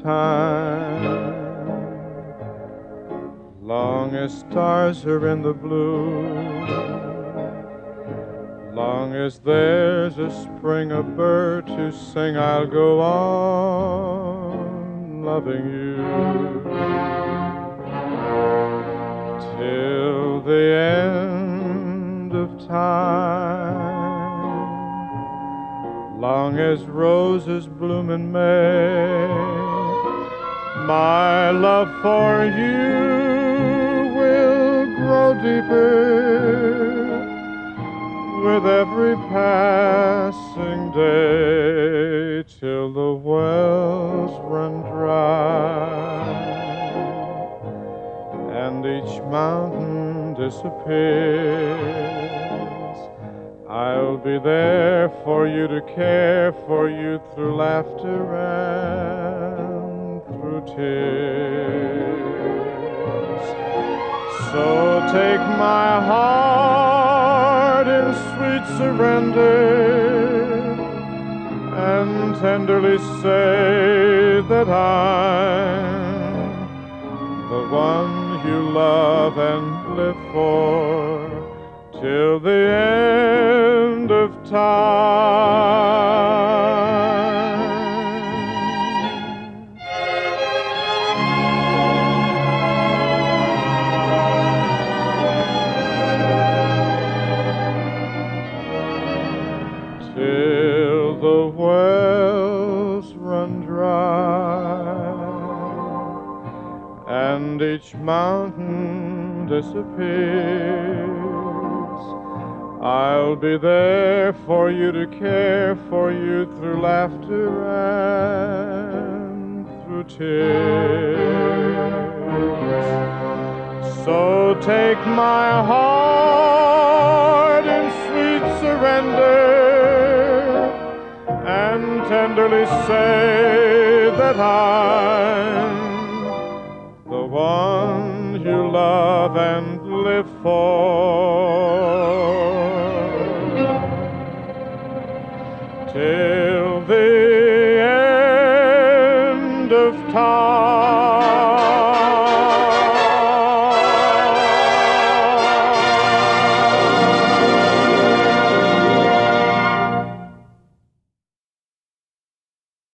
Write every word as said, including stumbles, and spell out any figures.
time. Long as stars are in the blue, long as there's a spring, a bird to sing, I'll go on loving you till the end of time. Long as roses bloom in May, my love for you will grow deeper with every passing day, till the wells run dry and each mountain disappears. I'll be there for you, to care for you through laughter and through tears. So take my heart in sweet surrender and tenderly say that I'm the one you love and live for till the end of time. Till the wells run dry and each mountain disappears. I'll be there for you, to care for you through laughter and through tears. So take my heart in sweet surrender and tenderly say that I'm the one you love and live for